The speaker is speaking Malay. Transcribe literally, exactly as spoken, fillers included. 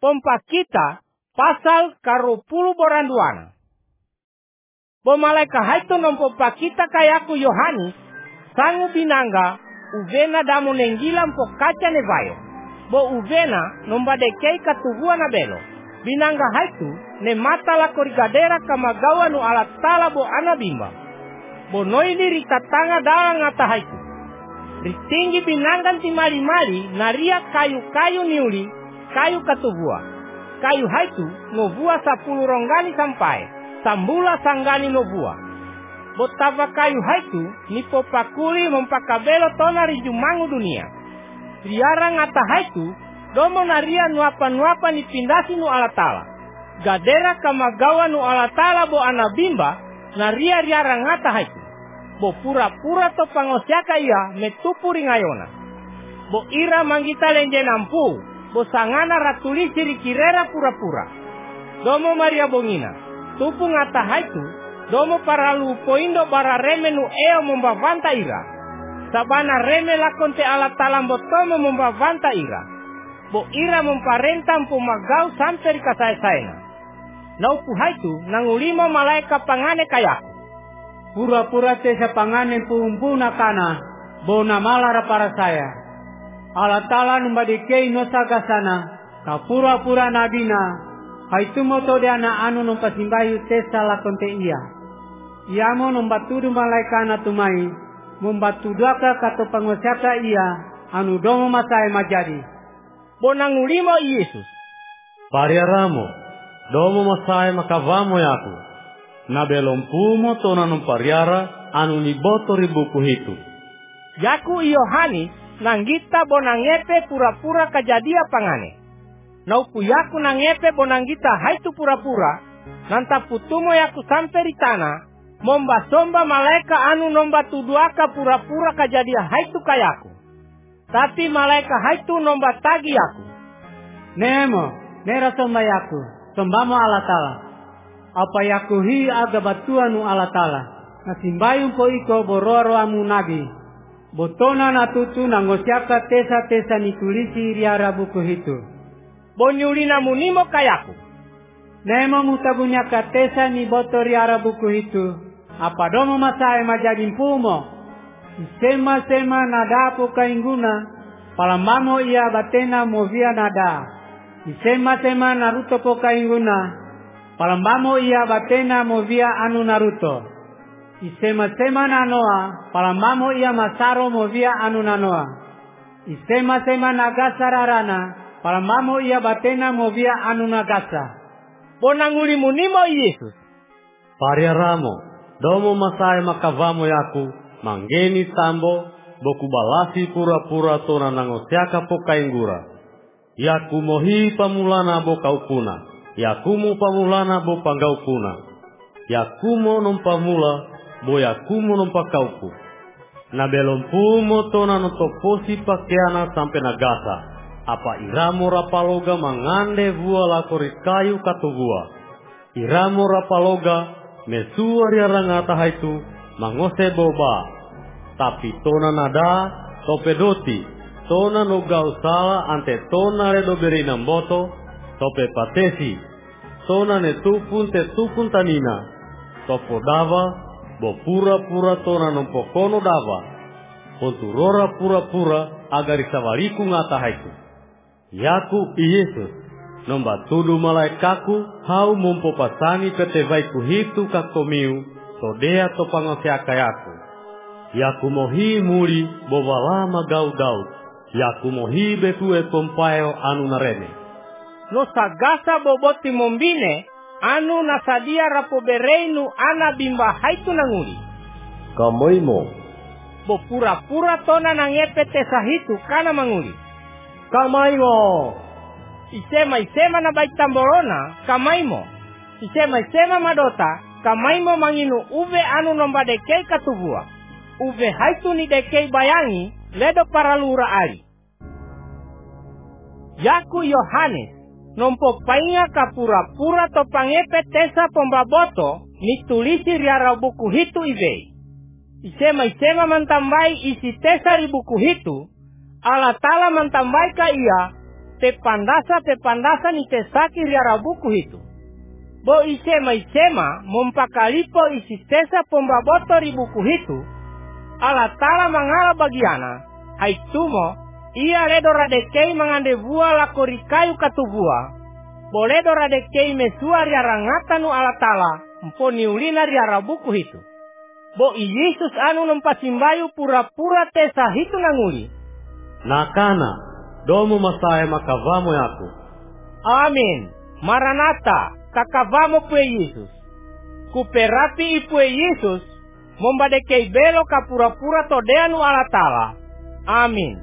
Pompakita pasal karupulu boranduana. Bo malaika haitu nompo pakita kayaku Yohanes sangu binanga uvena damu nenggilam po kaca nevayo. Bo uvena nomba dekei katuvua na belo. Binanga haitu ne mata la korigadera kamagawa nu alat tala bo anabimba. Bo noili ritatanga dalang ngata haitu. Ritinggi binangan timali-mali naria kayu-kayu niuli kayu katuvua. Kayu haitu novua sapuluh ronggani sampai sambula sanggani novua. Botava kayu haitu nipo pakuli mempakabelo tona rijumangu dunia. Riara ngata haitu domo naria nuapa-nuapa nipindasi nu alatala. Gadera kamagawa nu alatala bo anabimba naria riara ngata haitu. Bo pura-pura to pangosiaka ia metupu ringayona. Bo ira manggita lenje nampu. Bo sangana ratuli sirikirera pura-pura. Domo Maria bongina. Tupu ngata haitu. Domo para lupo indo bara reme nu eo membavanta ira. Sabana reme lakonte ala talam botomo membavanta ira. Bo ira memparentang pumagau sampai kasaya-sayana. Naupu haitu nangulimo malaika pangane kayaku. Pura-pura tesa pangane pumpuna kana. Bo namalara para saya. Ala tala numbadikei nosagasana. Ka pura-pura nabina. Haitu moto de ana anu numpasimbayu tesa lakonte iya. Iamo numbatudu malaika na tumai. Membatudaka kato pangosyaka iya. Anu domo masai majadi. Bonangulimo Yesus. Pariaramo. Domo masai makavamo yaku. Na belompumo tona numpariara anu niboto ribuku hitu. Yaku Yohanes nanggita bonangepe pura-pura kajadia pangane. Naupu yaku nangepe bonanggita haitu pura-pura. Nanta putumo yaku sampai di tanah. Momba somba malaika anu nomba tuduaka pura-pura kajadia haitu kayaku. Tapi malaika haitu nomba tagi yaku. Nemo, nera somba yaku. Sombamo alatala. Apa yaku hi aga batua nu alatala. Nasimbayung po iko bororo amu nabi. Botona natutu nangosyaka tesa-tesa nitulisi riara buku hitu. Bonyulina munimo kayaku. Nemo mutabunya katesa ni boto riara buku hitu. Apa domo masae majadin pumo. Sema-sema nadapo kainguna. Palambamo ia batena movia nada. Sema-sema Naruto po kainguna. Palambamo ia batena movia anu Naruto. Isema-sema nanoa. Palambamo ia masaro movia anu nanoa. Isema-sema nagasa rarana. Palambamo ia batena movia anu nagasa. Bonangulimu nimo Yesus. Pariaramo. Domo masai makavamo yaku. Manggeni tambo. Boku balasi pura-pura tona nangosyaka po kainggura. Yaku mohi pamulana bo kaupuna. Yakumo pamulana bo panggaupuna. Yakumo nompamula bo yakumo nompakaupu. Na belompumo tona notoposi pakeana sampai nagasa. Apa iramo rapaloga mangande vua lakori kayu katuvua. Iramo rapaloga mesua riarangata haitu mangose boba. Tapi tona nada topedoti. Tona no gausala ante tona redo berinam boto. Tope patesi, tona ne tupun te tupun tanina, topo dava, bo pura-pura tona nompokono dava, ponturora pura-pura agar isawariku ngata haiku. Yaku Yesus, nomba tudu malaikaku, hau mumpopasani petevaiku hitu kakomiu, sodea topangosiaka yaku. Yaku mohi muri, bovala magau-gau, yaku mohi betue pompayo anu narene. No sagasa boboti mombine anu nasadia rapobereinu ana bimba haitu nanguli. Kamoimo. Bo pura-pura tona nangepe tesa hitu kana manguli. Kamaimo. Isema-isema na baitamborona kamaimo. Isema-isema madota kamaimo manginu uve anu nomba dekei katuvua. Uve haitu ni dekei bayangi ledo para lura ali. Yaku Yohanes nompo painga kapura-pura to pangepe tesa pombaboto nitulisi riara buku hitu ivei. Isema-isema mantambai isi tesa ri buku hitu. Ala tala mantambai ka ia pepandasa-pepandasa ni tesaki riara buku itu. Bo isema-isema mempakalipo isi tesa pembaboto ri buku itu, Allah Ta'ala mangala bagiana, haitumo, ia ledo radekei mangande bua lakori kayu katubua, boleh do radekei mesua riara ngatanu Allah Ta'ala, mponi ulina riara buku itu. Bo Yesus anu nempasimbayu pura-pura tesa hitu nanguli. Nakana, domo masae makavamo yaku. Amin. Maranatha, kakavamo pue Yesus. Kuperapi ipue Yesus, mombadekei belo kapura-pura todeanu Allah Ta'ala. Amin.